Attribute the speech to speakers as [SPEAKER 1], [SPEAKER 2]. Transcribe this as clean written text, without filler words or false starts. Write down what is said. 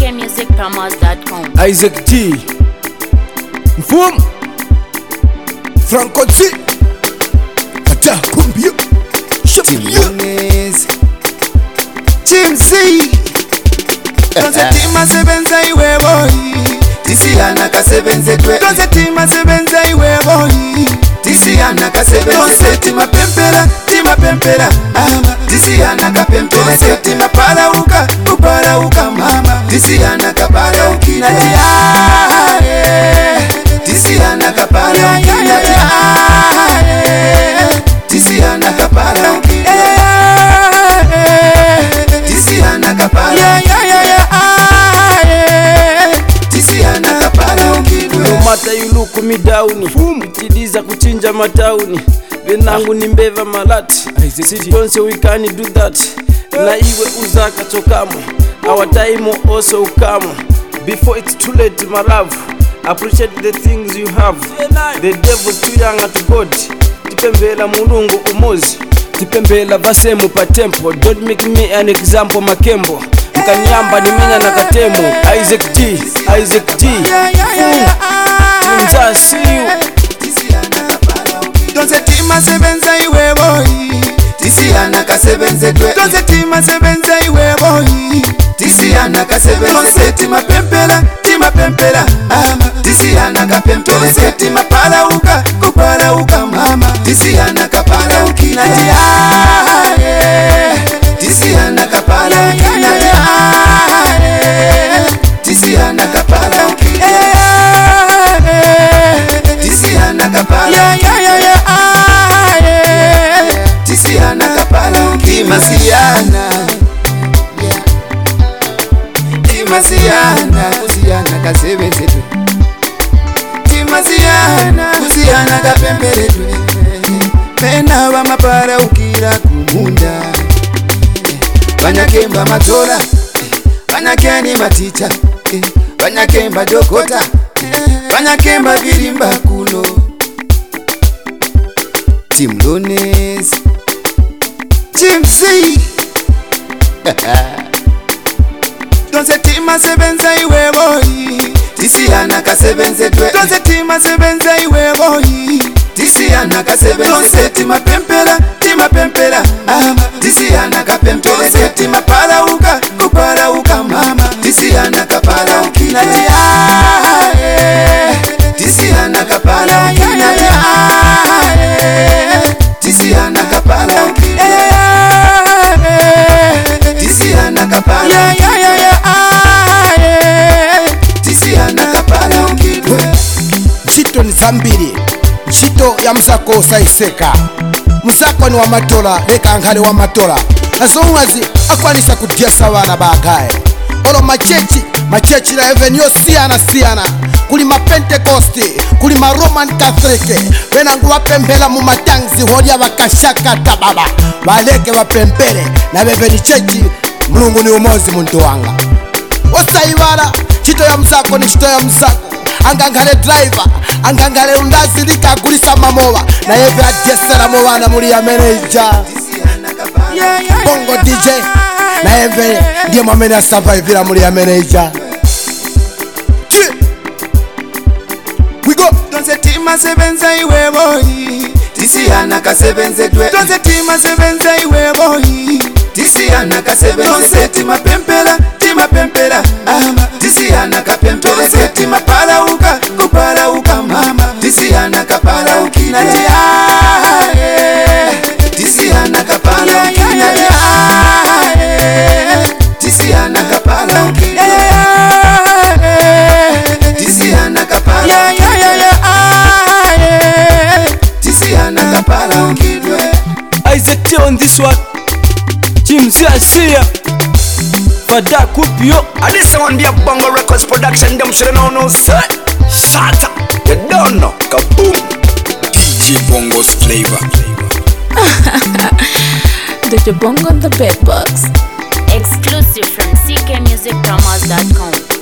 [SPEAKER 1] ckmusicpromos.com.
[SPEAKER 2] Isaac T Mfum Franco T Acha kumbio
[SPEAKER 3] Timonez Chimsi Tonse tima sebenza iwe boy Tisiana ka sebenze twe Tonse tima sebenza iwe boy Tisiana ka sebenze Tonse tima pempera Mama Tisiana ka pempera Tonse tima parauka Uparauka mama Tisiana ka parauki Natia Tisiana ka parauki Natia Tisiana ka parauki Tisiana ka parauki Tisiana ka parauki
[SPEAKER 2] No matter you look me down Tidiza kuchinja matauni Venangu ni mbeva malati Sitonse we can't do that Na iwe uzaka chokamo Our time also ukamo Before it's too late my love Appreciate the things you have The devil's too young to God Tipembela mulungu umozi Tipembela vasemu pa tempo Don't make me an example makembo Mkanyamba ni minya na katemo Isaac T Tunza see you
[SPEAKER 3] Tonse tima sebenza iwe boy Tisiana ka sebenze twe Tonse tima sebenza iwe boy Tisiana ka sebenze Tonse tima pempera Ama Tisiana ka pempera Tonse tima parauka Kuparauka mama Tisiana ka parauki Natia Tisiana ka parauki Natia Tisiana ka parauki Tisiana ka parauki Tisiana ka parauki Tisiana ka sebenze twe Tisiana ka pempere twe Pena wa mapara ukira kumunda Banyakemba matola Banyakeni maticha Banyakemba dokota Banyakemba virimba kuno Timlones Chimsi Tonse tima sebenza iwe boy Tisiana ka sebenze twe Tonse tima sebenza iwe boy Tisiana ka sebenze Tonse tima pempera Ama Tisiana ka pempera Tonse tima parauka Kuparauka mama Tisiana ka parauki Natia Tisiana ka parauki Natia Tisiana ka parauki Tisiana ka parauki Tisiana ka parauki
[SPEAKER 4] Chito ni zambiri Chito ya msako saiseka Musako ni wa matola Leka ngale wa matola Asonwazi akwanisa kudiasa wana bagaye Olo machechi la even yo siana Kuli ma Pentecost Kuli ma Roman Catholic Venangu wapembela mu matangzi Horia wakashaka tababa Waleke wapembele Na beveni chechi Mulungu ni umozi muntu wanga Osaibara Chito ya msako ni chito ya msako Angangale driver Angangale undazi lika kulisa mamowa Na yeve adjesera mwana muli ya manager Bongo DJ Na yeve ndiye mwamene ya survive muli ya manager We go
[SPEAKER 3] Tonse tima sebenza iwe boy Tisiana ka sebenze twe Tonse tima sebenza iwe boy Tisiana ka sebenze Tonse tima pempera Ama Tisiana ka pempera Tonse tima parauka Kuparauka mama Tisiana ka parauki Natia Tisiana ka parauki Natia Tisiana ka parauki Tisiana ka parauki Tisiana ka parauki
[SPEAKER 2] Isaac T on this one Chimsi Asia Fada Kupio
[SPEAKER 5] And this one be a Bongo Records production. Them should know sir. Shut up. You don't know. Kaboom. DJ Bongo's flavor.
[SPEAKER 1] Dr. Bongo on the bedbox. Exclusive from ckmusicpromos.com.